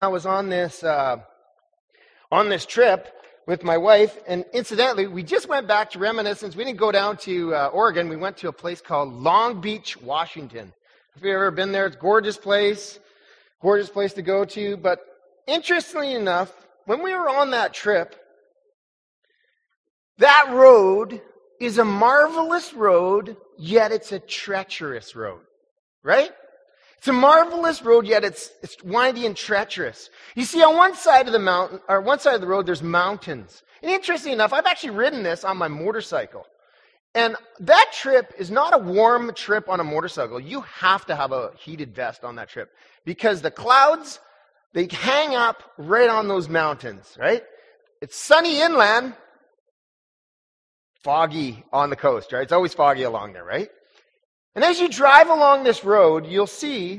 I was on this trip with my wife, and incidentally, we just went back to reminiscence. We didn't go down to Oregon. We went to a place called Long Beach, Washington. If you've ever been there, it's a gorgeous place to go to. But interestingly enough, when we were on that trip, that road is a marvelous road, yet it's a treacherous road, right? It's a marvelous road, yet it's windy and treacherous. You see, on one side of the mountain, or one side of the road, there's mountains. And interesting enough, I've actually ridden this on my motorcycle. And that trip is not a warm trip on a motorcycle. You have to have a heated vest on that trip. Because the clouds, they hang up right on those mountains, right? It's sunny inland, foggy on the coast, right? It's always foggy along there, right? And as you drive along this road, you'll see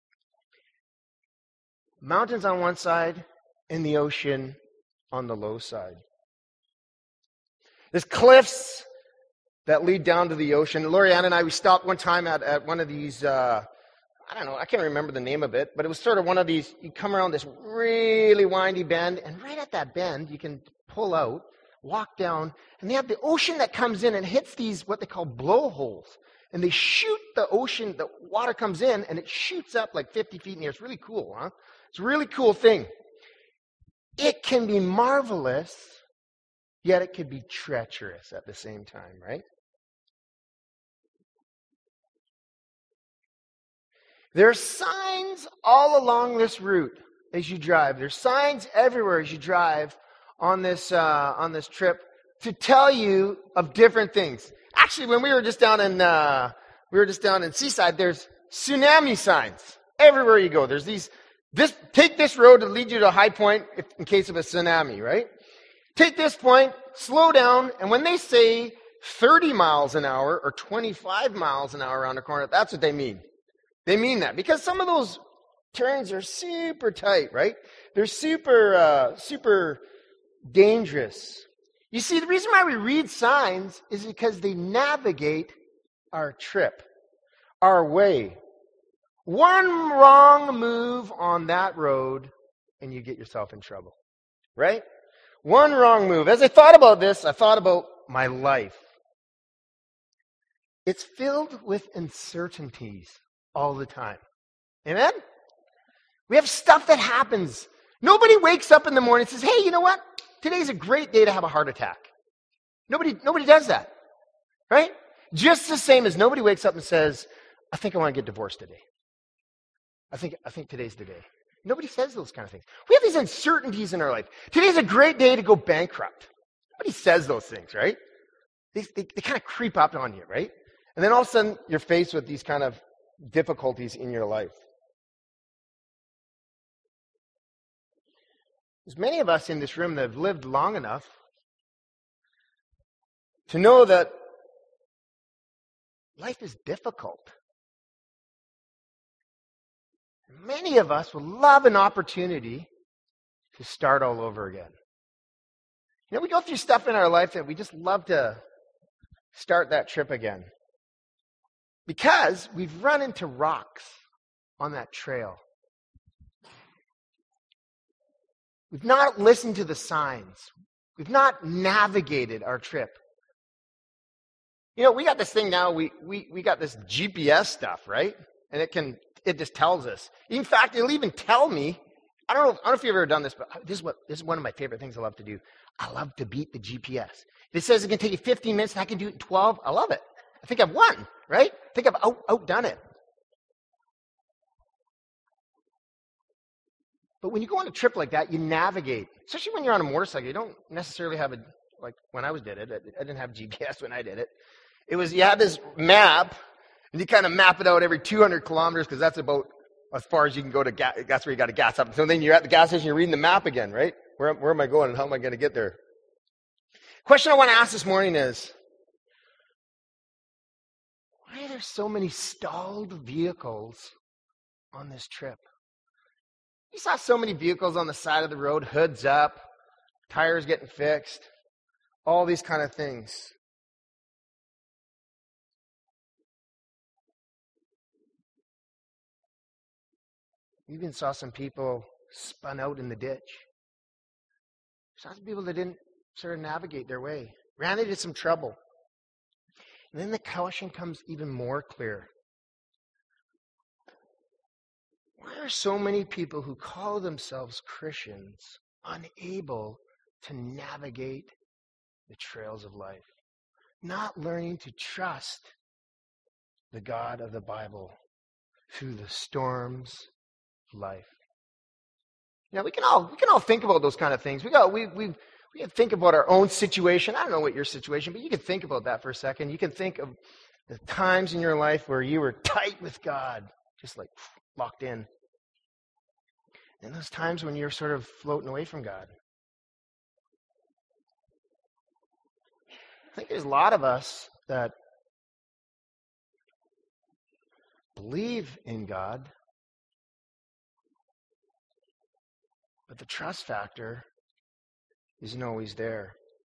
mountains on one side and the ocean on the low side. There's cliffs that lead down to the ocean. Lorianne and I, we stopped one time at one of these, I don't know, I can't remember the name of it, but it was sort of one of these, you come around this really windy bend, and right at that bend, you can pull out, walk down, and they have the ocean that comes in and hits these, what they call blowholes. And they shoot the ocean, the water comes in, and it shoots up like 50 feet in the air. It's really cool, huh? It's a really cool thing. It can be marvelous, yet it can be treacherous at the same time, right? There are signs all along this route as you drive. There's signs everywhere as you drive on this trip to tell you of different things. Actually, when we were just down in Seaside, there's tsunami signs everywhere you go. There's take this road to lead you to a high point in case of a tsunami, right? Take this point, slow down, and when they say 30 miles an hour or 25 miles an hour around the corner, that's what they mean. They mean that because some of those turns are super tight, right? They're super dangerous. You see, the reason why we read signs is because they navigate our trip, our way. One wrong move on that road, and you get yourself in trouble, right? One wrong move. As I thought about this, I thought about my life. It's filled with uncertainties all the time. Amen? We have stuff that happens. Nobody wakes up in the morning and says, hey, you know what? Today's a great day to have a heart attack. Nobody does that, right? Just the same as nobody wakes up and says, I think I want to get divorced today. I think today's the day. Nobody says those kind of things. We have these uncertainties in our life. Today's a great day to go bankrupt. Nobody says those things, right? They kind of creep up on you, right? And then all of a sudden, you're faced with these kind of difficulties in your life. There's many of us in this room that have lived long enough to know that life is difficult. Many of us would love an opportunity to start all over again. You know, we go through stuff in our life that we just love to start that trip again. Because we've run into rocks on that trail. We've not listened to the signs. We've not navigated our trip. You know, we got this thing now, we got this GPS stuff, right? And it just tells us. In fact, it'll even tell me, I don't know if you've ever done this, but this is one of my favorite things I love to do. I love to beat the GPS. If it says it can take you 15 minutes and I can do it in 12, I love it. I think I've won, right? I think I've outdone it. But when you go on a trip like that, you navigate. Especially when you're on a motorcycle, you don't necessarily have like when I did it, I didn't have GPS when I did it. You had this map, and you kind of map it out every 200 kilometers because that's about as far as you can go to gas. That's where you got to gas up. So then you're at the gas station, you're reading the map again, right? Where am I going and how am I going to get there? Question I want to ask this morning is, why are there so many stalled vehicles on this trip? You saw so many vehicles on the side of the road, hoods up, tires getting fixed, all these kind of things. You even saw some people spun out in the ditch. There's lots of people that didn't sort of navigate their way, ran into some trouble. And then the caution comes even more clear. Why are so many people who call themselves Christians unable to navigate the trails of life? Not learning to trust the God of the Bible through the storms of life. Now we can all think about those kind of things. We can think about our own situation. I don't know what your situation, but you can think about that for a second. You can think of the times in your life where you were tight with God, just like locked in. And those times when you're sort of floating away from God. I think there's a lot of us that believe in God, but the trust factor isn't always there.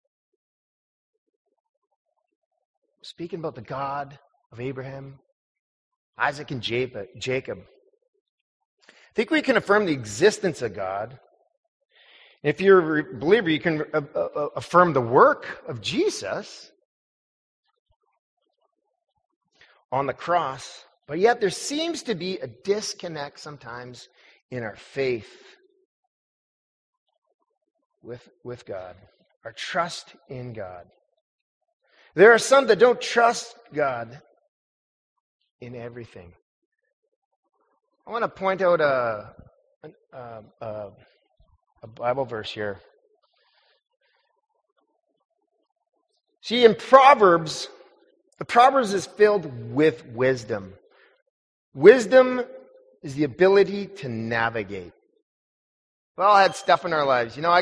Speaking about the God of Abraham, Isaac, and Jacob, I think we can affirm the existence of God. If you're a believer, you can affirm the work of Jesus on the cross. But yet there seems to be a disconnect sometimes in our faith with God, our trust in God. There are some that don't trust God in everything. I want to point out a Bible verse here. See, in Proverbs, the Proverbs is filled with wisdom. Wisdom is the ability to navigate. We all had stuff in our lives. You know, we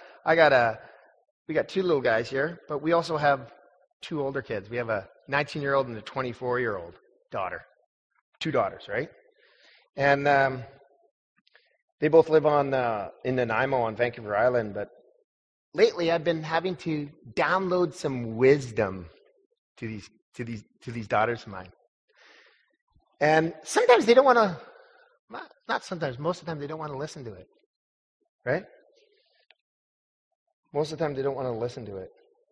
got two little guys here, but we also have two older kids. We have a 19-year-old and a 24-year-old daughter. Two daughters, right? And they both live in Nanaimo on Vancouver Island, but lately I've been having to download some wisdom to these daughters of mine. And sometimes they don't want to, not sometimes, most of the time they don't want to listen to it. Right? Most of the time they don't want to listen to it.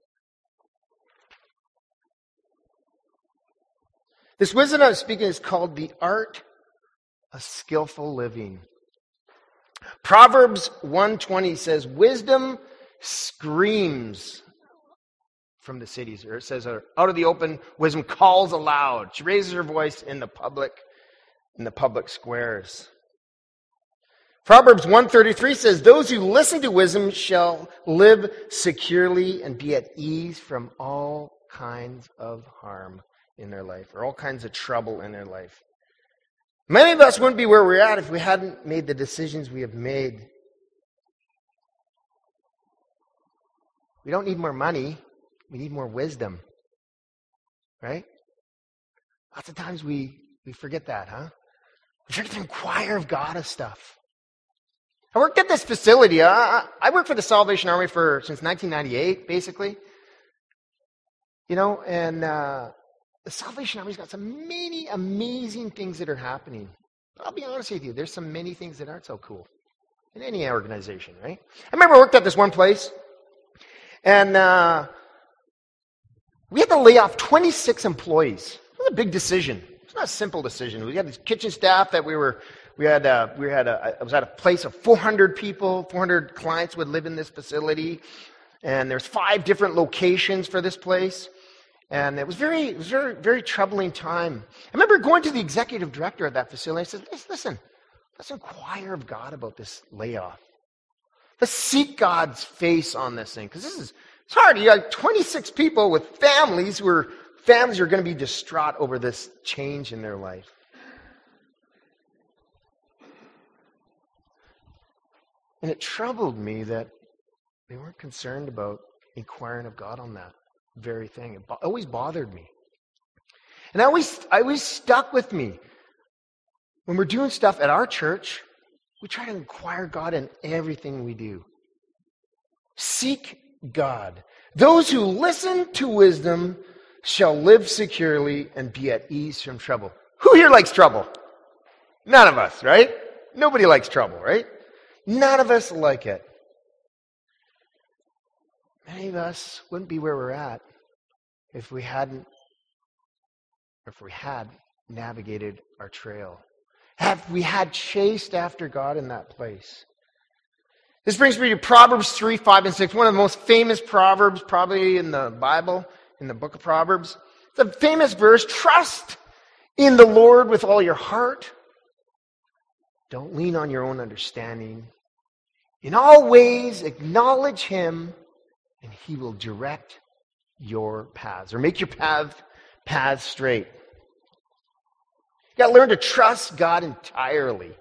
This wisdom I'm speaking is called the art of skillful living. Proverbs 1:20 says, wisdom screams from the cities, or it says, out of the open, wisdom calls aloud. She raises her voice in the public squares. Proverbs 1:33 says, those who listen to wisdom shall live securely and be at ease from all kinds of harm in their life, or all kinds of trouble in their life. Many of us wouldn't be where we're at if we hadn't made the decisions we have made. We don't need more money. We need more wisdom. Right? Lots of times we forget that, huh? We forget to inquire of God of stuff. I worked at this facility. I worked for the Salvation Army since 1998, basically. You know, and the Salvation Army's got some many amazing things that are happening. But I'll be honest with you, there's some many things that aren't so cool in any organization, right? I remember I worked at this one place, and we had to lay off 26 employees. It was a big decision. It's not a simple decision. We had this kitchen staff that I was at a place of 400 people, 400 clients would live in this facility, and there's 5 different locations for this place, and it was very, very troubling time. I remember going to the executive director of that facility. I said, "Listen, let's inquire of God about this layoff. Let's seek God's face on this thing, because it's hard. You got 26 people with families who are going to be distraught over this change in their life." And it troubled me that they weren't concerned about inquiring of God on that very thing. It always bothered me. And I always stuck with me. When we're doing stuff at our church, we try to inquire God in everything we do. Seek God. Those who listen to wisdom shall live securely and be at ease from trouble. Who here likes trouble? None of us, right? Nobody likes trouble, right? None of us like it. Many of us wouldn't be where we're at if we had navigated our trail. Have we had chased after God in that place? This brings me to Proverbs 3, 5, and 6, one of the most famous proverbs probably in the Bible, in the book of Proverbs. It's a famous verse, trust in the Lord with all your heart. Don't lean on your own understanding. In all ways, acknowledge Him, and He will direct your paths, or make your paths straight. You got to learn to trust God entirely.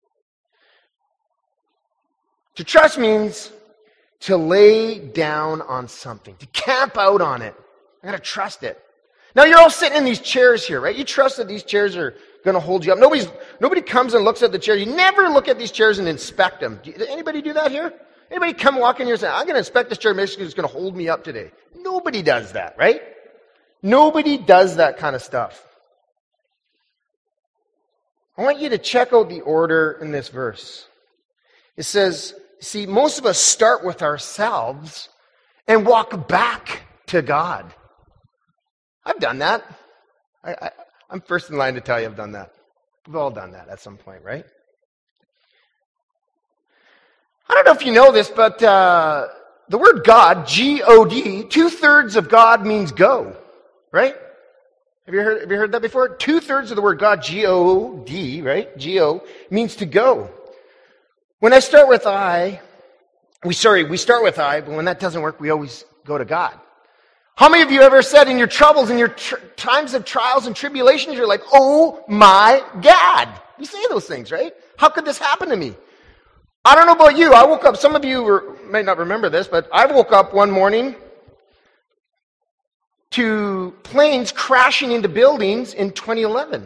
To trust means to lay down on something, to camp out on it. I got to trust it. Now you're all sitting in these chairs here, right? You trust that these chairs are going to hold you up. Nobody comes and looks at the chair. You never look at these chairs and inspect them. Anybody do that here? Anybody come walk in here and say, I'm going to inspect this chair, maybe it's going to hold me up today. Nobody does that, right? Nobody does that kind of stuff. I want you to check out the order in this verse. It says, see, most of us start with ourselves and walk back to God. I've done that. I'm first in line to tell you I've done that. We've all done that at some point, right? I don't know if you know this, but the word God, G-O-D, 2/3 of God means go, right? Have you heard that before? 2/3 of the word God, G-O-D, right? G-O, means to go. When I start with we start with I, but when that doesn't work, we always go to God. How many of you ever said in your troubles, in your times of trials and tribulations, you're like, oh my God. You say those things, right? How could this happen to me? I don't know about you. I woke up, some of you may not remember this, but I woke up one morning to planes crashing into buildings in 2011.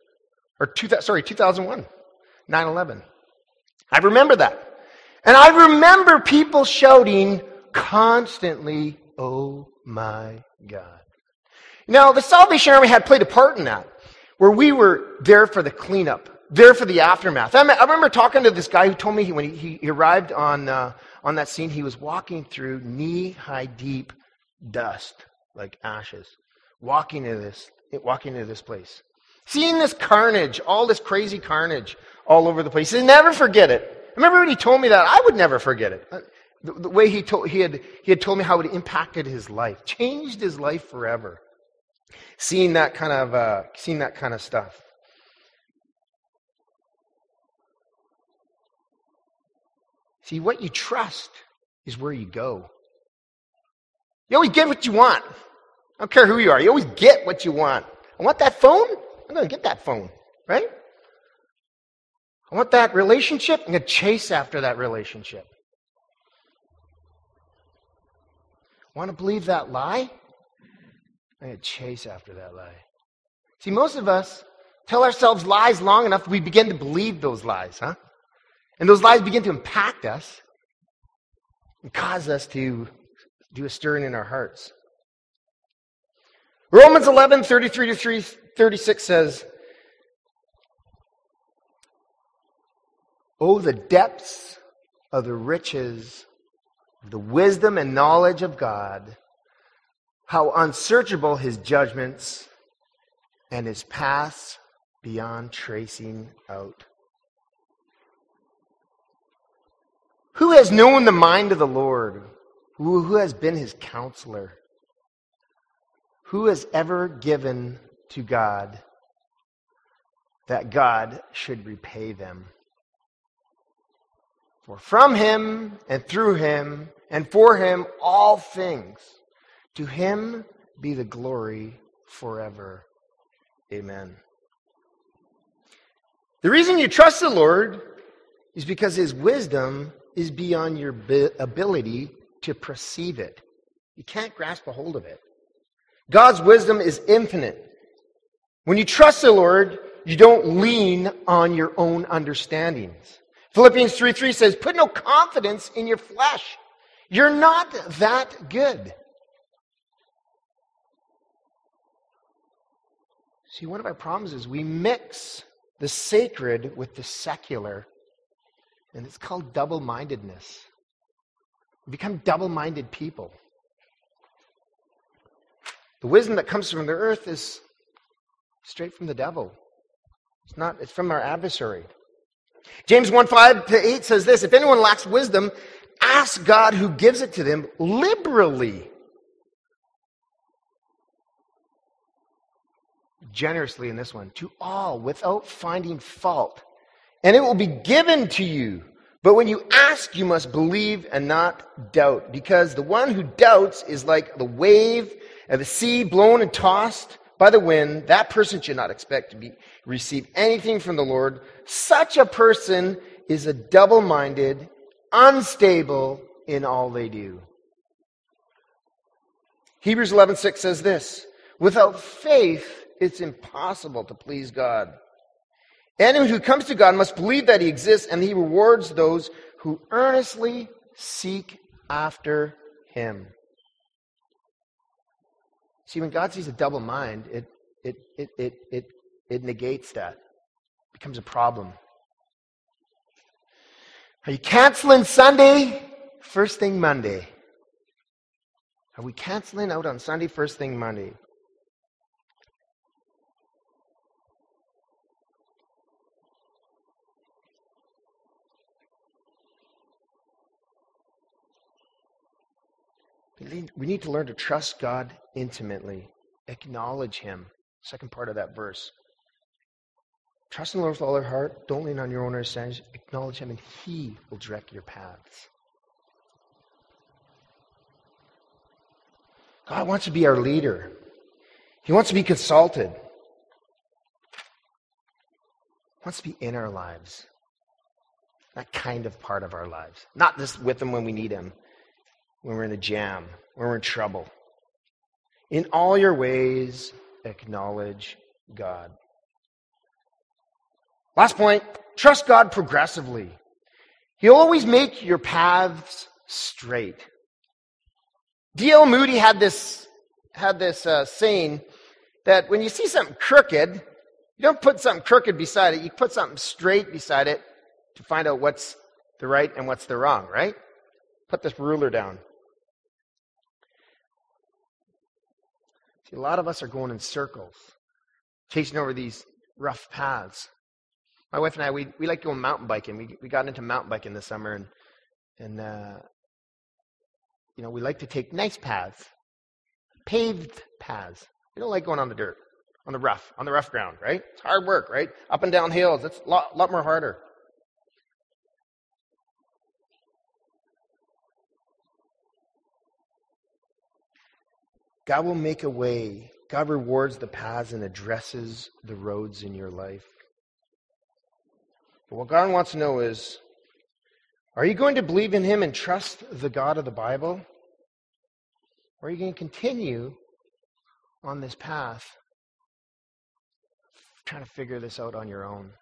2001. 9/11. I remember that. And I remember people shouting constantly, oh my God. Now, the Salvation Army had played a part in that, where we were there for the cleanup, there for the aftermath. I remember talking to this guy who told me when he arrived on that scene, he was walking through knee-high deep dust, like ashes, walking into this place. Seeing this carnage, all this crazy carnage all over the place. He said, never forget it. I remember when he told me that, I would never forget it. The way he had told me how it impacted his life, changed his life forever. Seeing that kind of stuff. See, what you trust is where you go. You always get what you want. I don't care who you are. You always get what you want. I want that phone? I'm going to get that phone, right? I want that relationship? I'm going to chase after that relationship. Want to believe that lie? I'm going to chase after that lie. See, most of us tell ourselves lies long enough, we begin to believe those lies, huh? And those lies begin to impact us and cause us to do a stirring in our hearts. Romans 11, 33 to 36 says, oh, the depths of the riches of the wisdom and knowledge of God, how unsearchable His judgments and His paths beyond tracing out. Who has known the mind of the Lord? Who has been His counselor? Who has ever given to God that God should repay them? For from Him and through Him and for Him all things, to Him be the glory forever. Amen. The reason you trust the Lord is because His wisdom is beyond your ability to perceive it. You can't grasp a hold of it. God's wisdom is infinite. When you trust the Lord, you don't lean on your own understandings. Philippians 3:3 says, put no confidence in your flesh. You're not that good. See, one of our problems is we mix the sacred with the secular. And it's called double-mindedness. We become double-minded people. The wisdom that comes from the earth is straight from the devil. It's from our adversary. James 1:5-8 says this, if anyone lacks wisdom, ask God who gives it to them liberally. Generously in this one, to all without finding fault. And it will be given to you. But when you ask, you must believe and not doubt. Because the one who doubts is like the wave of the sea blown and tossed by the wind. That person should not expect to receive anything from the Lord. Such a person is a double-minded, unstable in all they do. Hebrews 11:6 says this, without faith, it's impossible to please God. Anyone who comes to God must believe that he exists and he rewards those who earnestly seek after him. See, when God sees a double mind, it negates that. It becomes a problem. Are you canceling Sunday? First thing Monday. Are we canceling out on Sunday? First thing Monday. We need to learn to trust God intimately. Acknowledge him. Second part of that verse. Trust in the Lord with all your heart. Don't lean on your own understanding. Acknowledge him and he will direct your paths. God wants to be our leader. He wants to be consulted. He wants to be in our lives. That kind of part of our lives. Not just with him when we need him. When we're in a jam, when we're in trouble. In all your ways, acknowledge God. Last point, trust God progressively. He'll always make your paths straight. D.L. Moody had this saying that when you see something crooked, you don't put something crooked beside it, you put something straight beside it to find out what's the right and what's the wrong, right? Put this ruler down. See, a lot of us are going in circles, chasing over these rough paths. My wife and I, we like going mountain biking. We got into mountain biking this summer, and we like to take nice paths, paved paths. We don't like going on the dirt, on the rough ground, right? It's hard work, right? Up and down hills, it's a lot more harder. God will make a way. God rewards the paths and addresses the roads in your life. But what God wants to know is, are you going to believe in him and trust the God of the Bible? Or are you going to continue on this path, trying to figure this out on your own?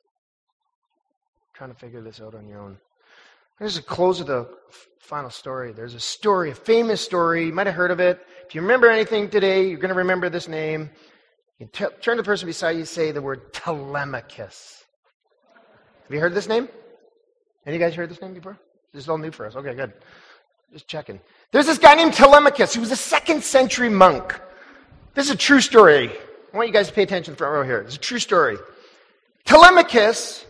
There's a close of the final story. There's a story, a famous story. You might have heard of it. If you remember anything today, you're going to remember this name. You can turn to the person beside you and say the word Telemachus. Have you heard this name? Any of you guys heard this name before? This is all new for us. Okay, good. Just checking. There's this guy named Telemachus. He was a 2nd century monk. This is a true story. I want you guys to pay attention to the front row here. It's a true story. Telemachus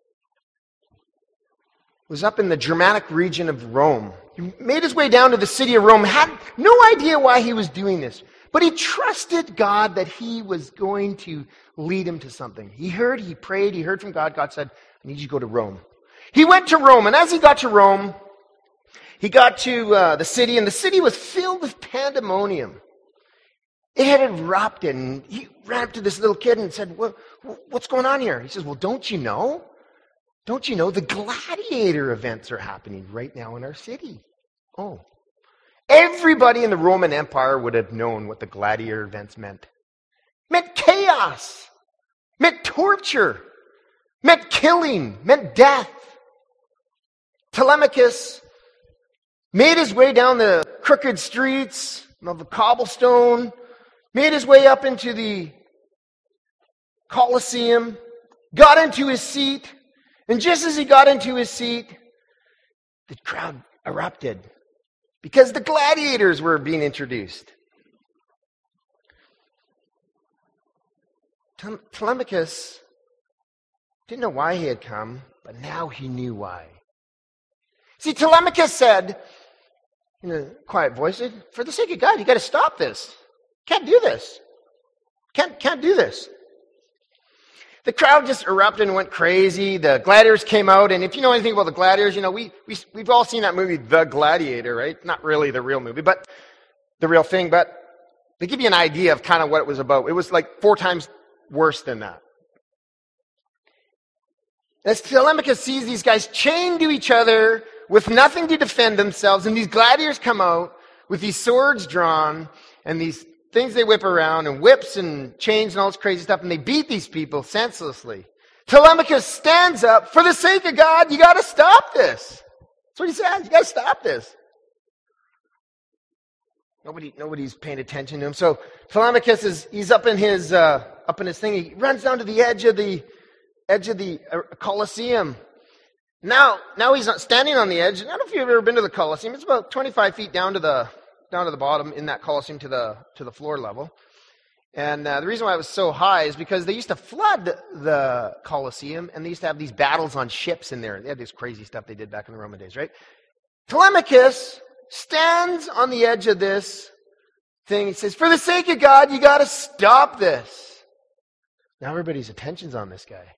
was up in the Germanic region of Rome. He made his way down to the city of Rome, had no idea why he was doing this, but he trusted God that he was going to lead him to something. He prayed, he heard from God. God said, I need you to go to Rome. He went to Rome, and as he got to Rome, he got to the city, and the city was filled with pandemonium. It had erupted, and he ran up to this little kid and said, what's going on here? He says, well, don't you know? Don't you know the gladiator events are happening right now in our city? Oh. Everybody in the Roman Empire would have known what the gladiator events meant. Meant chaos. Meant torture. Meant killing. Meant death. Telemachus made his way down the crooked streets of the cobblestone, made his way up into the Colosseum, got into his seat, and just as he got into his seat, the crowd erupted because the gladiators were being introduced. Telemachus didn't know why he had come, but now he knew why. See, Telemachus said in a quiet voice, for the sake of God, you got to stop this. Can't do this. Can't do this. The crowd just erupted and went crazy. The gladiators came out, and if you know anything about the gladiators, you know, we've all seen that movie, The Gladiator, right? Not really the real movie, but the real thing, but they give you an idea of kind of what it was about. It was like 4 times worse than that. As Telemachus sees these guys chained to each other with nothing to defend themselves, and these gladiators come out with these swords drawn and these things they whip around and whips and chains and all this crazy stuff, and they beat these people senselessly. Telemachus stands up, for the sake of God, you got to stop this. That's what he says. You got to stop this. Nobody's paying attention to him. So Telemachus he's up in his thing. He runs down to the edge of the Colosseum. Now he's not standing on the edge. I don't know if you've ever been to the Colosseum. It's about 25 feet down to the bottom in that Colosseum to the floor level. And the reason why it was so high is because they used to flood the Colosseum, and they used to have these battles on ships in there. They had this crazy stuff they did back in the Roman days, right? Telemachus stands on the edge of this thing. He says, for the sake of God, you got to stop this. Now everybody's attention's on this guy.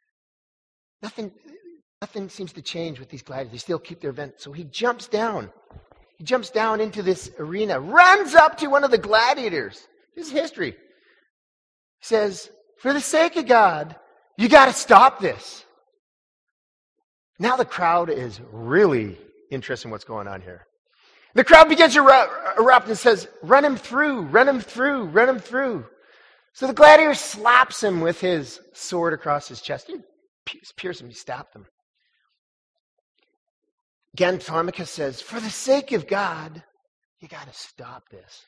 Nothing seems to change with these gladiators. They still keep their vent. So he jumps down. He jumps down into this arena, runs up to one of the gladiators. This is history. He says, for the sake of God, you got to stop this. Now the crowd is really interested in what's going on here. The crowd begins to erupt and says, run him through, run him through, run him through. So the gladiator slaps him with his sword across his chest. He pierced him, he stabbed him. Again, Telemachus says, for the sake of God, you got to stop this.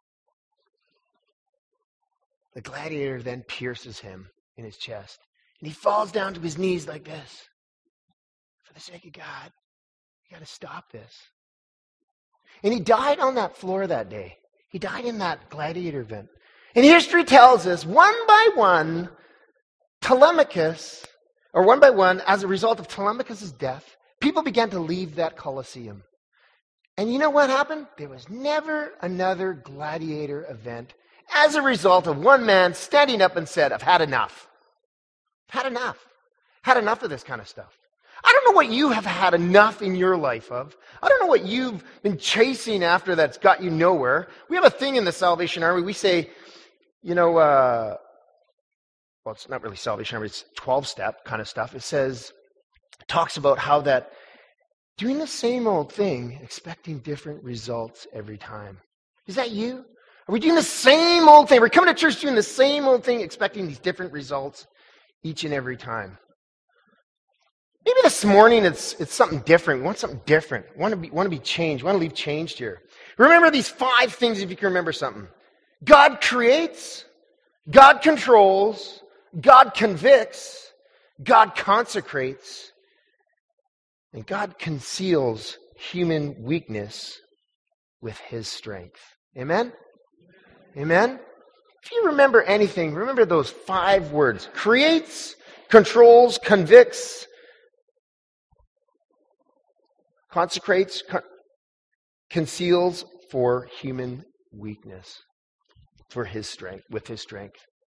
The gladiator then pierces him in his chest. And he falls down to his knees like this. For the sake of God, you got to stop this. And he died on that floor that day. He died in that gladiator event. And history tells us, one by one, as a result of Telemachus' death, people began to leave that Colosseum. And you know what happened? There was never another gladiator event as a result of one man standing up and said, I've had enough. I've had enough. Had enough of this kind of stuff. I don't know what you have had enough in your life of. I don't know what you've been chasing after that's got you nowhere. We have a thing in the Salvation Army. We say, well, it's not really Salvation Army. It's 12-step kind of stuff. It talks about how that doing the same old thing, expecting different results every time. Is that you? Are we doing the same old thing? We're coming to church doing the same old thing, expecting these different results each and every time. Maybe this morning it's something different. We want something different. We want to be changed. We want to leave changed here. Remember these 5 things if you can remember something. God creates, God controls, God convicts, God consecrates, and God conceals human weakness with his strength. Amen? Amen? If you remember anything, remember those 5 words. Creates, controls, convicts, consecrates, conceals for human weakness, for his strength, with his strength.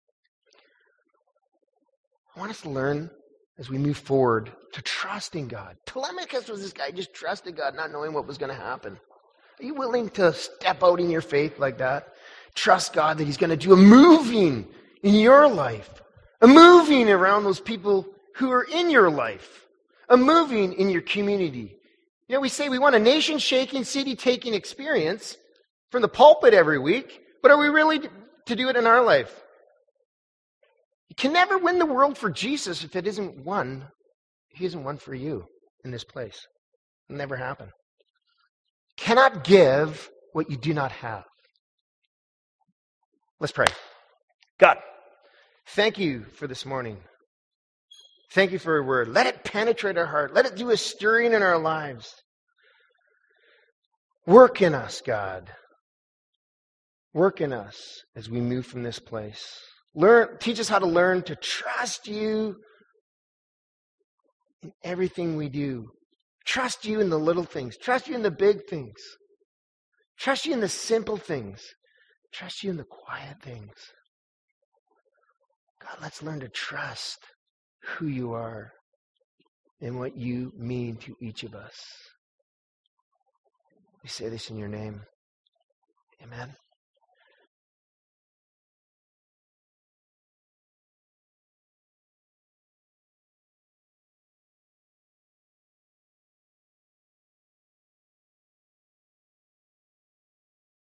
I want us to learn as we move forward to trust in God. Telemachus was this guy who just trusted God, not knowing what was going to happen. Are you willing to step out in your faith like that? Trust God that he's going to do a moving in your life, a moving around those people who are in your life, a moving in your community. You know, we say we want a nation-shaking, city-taking experience from the pulpit every week, but are we really to do it in our life? You can never win the world for Jesus if he isn't one for you in this place. It'll never happen. You cannot give what you do not have. Let's pray. God, thank you for this morning. Thank you for your word. Let it penetrate our heart. Let it do a stirring in our lives. Work in us, God. Work in us as we move from this place. Teach us how to learn to trust you in everything we do. Trust you in the little things. Trust you in the big things. Trust you in the simple things. Trust you in the quiet things. God, let's learn to trust who you are and what you mean to each of us. We say this in your name. Amen.